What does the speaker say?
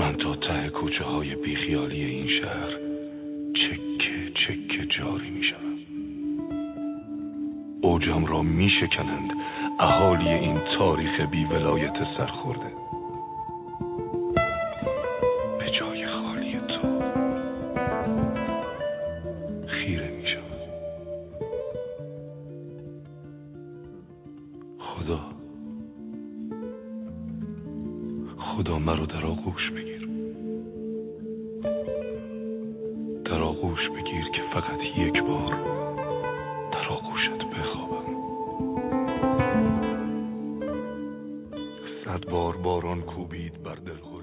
من تا ته کوچه های بیخیالی این شهر چکه چکه جاری می شدم. اوجم را می شکنند اهالی این تاریخ بی ولایت سرخورده. به جای خالی تو خیره می شدم. خدا مرا در آغوش بگیر، در آغوش بگیر که فقط یک بار در آغوشت بخوابم. 100 بار باران کوبید بر دل